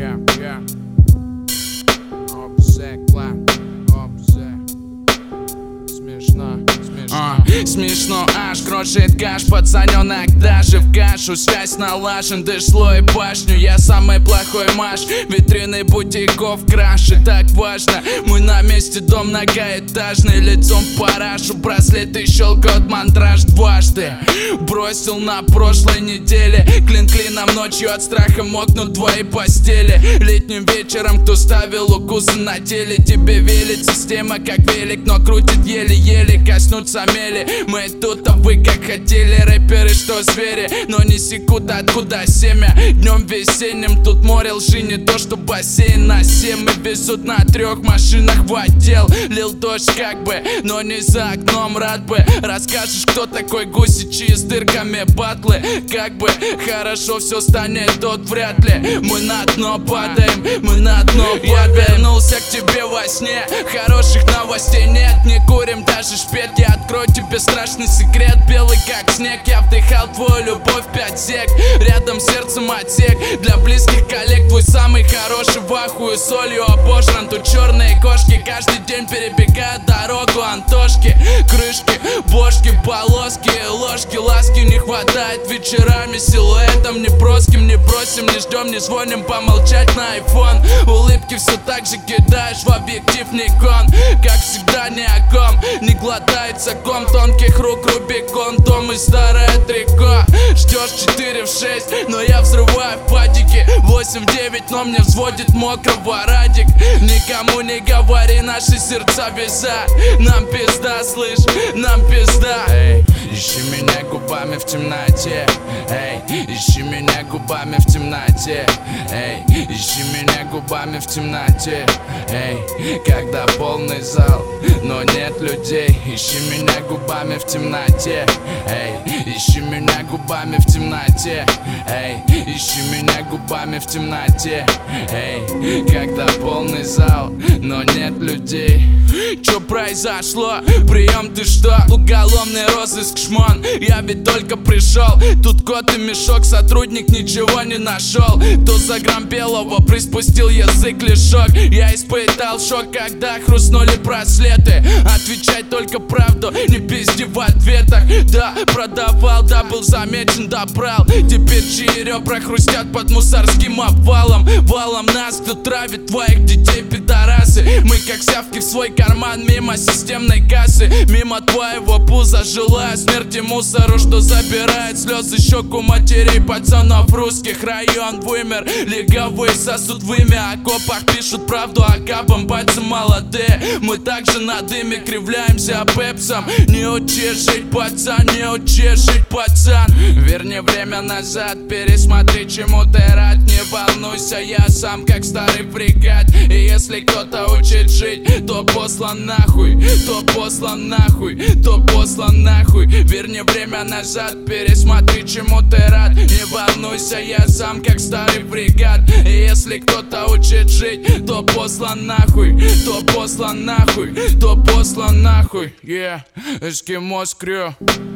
Смешно, аж крошит каш, пацаненок даже в кашу. Связь налажен, дошло и башню. Я самый плохой маш, витрины бутиков краши. Так важно, мы на месте, дом многоэтажный. Лицом в парашу, браслеты щелкают, мандраж дважды. Бросил на прошлой неделе, клин клином ночью от страха мокнут твои постели. Летним вечером кто ставил укусы на теле, тебе велит система как велик, но крутит еле-еле. Коснуться мели, мы тут, а вы как хотели. Рэперы, что звери, но не секут откуда семя. Днем весенним тут море лжи, не то что бассейн на 7. Мы везут на 3 машинах в отдел. Лил дождь как бы, но не за окном, рад бы. Расскажешь, кто такой Гусичи с дырками батлы. Как бы хорошо все станет, тот вряд ли. Мы на дно падаем, мы на дно падаем. Я вернулся к тебе во сне, хороших новостей нет. Не курим даже шпет, я открою тебе страшный секрет. Белый как снег, я вдыхал твою любовь 5 сек. Рядом сердцем отсек, для близких коллег твой самый хороший. В ахуе солью обожран, тут черные кошки. Каждый день перебегают дорогу Антошки. Крышки, бошки, полоски, ложки. Ласки не хватает вечерами, силуэтом неброским. Не бросим, не ждем, не звоним, помолчать на iPhone. Улыбки все так же кидаешь в объектив Nikon. Как всегда ни о ком, не глотается ком тонких рук Рубикон. Дом и старое трико. Ждешь 4 в 6, но я взрываю в падике. 8 в 9, но мне взводит мокрого радик. Никому не говори, наши сердца вязать. Нам пизда, слышь, нам пизда. Эй, ищи меня губами в темноте. Эй, ищи меня губами в темноте. Эй, ищи меня губами в темноте. Эй, когда полный зал, но нет людей. Ищи меня губами в темноте. Эй, ищи меня губами в темноте. Эй, ищи меня губами в темноте. Эй, когда полный зал, но нет людей. Чё произошло? Прием ты что? Уголовный розыск шмон. Я ведь только пришел. Тут кот и мешок, сотрудник ничего не нашел. То за грамм белого приспустил язык лишок. Я испытал шок, когда хрустнули браслеты. Отвечать только правду, не пизди в ответах. Да, продавал, да, был замечен, да, брал. Теперь чьи ребра хрустят под мусорским обвалом. Валом нас, кто травит твоих детей, пидорасы. Мы как сявки в свой карман, мимо системной кассы. Мимо твоего пуза, желая смерти мусору, что забирает слезы щеку матерей пацанов русских. Район вымер, лиговые сосуд в имя. О копах пишут правду, а капам пальцы молодые. Мы также на дыме кривляемся пепсом. Не учи жить, пацан, не учи жить, пацан. Верни время назад, пересмотри, чему ты рад. Не волнуйся, я сам как старый фрегат. И если кто-то учит жить, то послан нахуй, то послан нахуй, то послан нахуй. Верни время назад, пересмотри, чему ты рад. Не волнуйся, я сам как старый фрегат. И если кто-то учит жить, то послан нахуй, то послан нахуй, то послан нахуй. Yeah, Eskimos crew.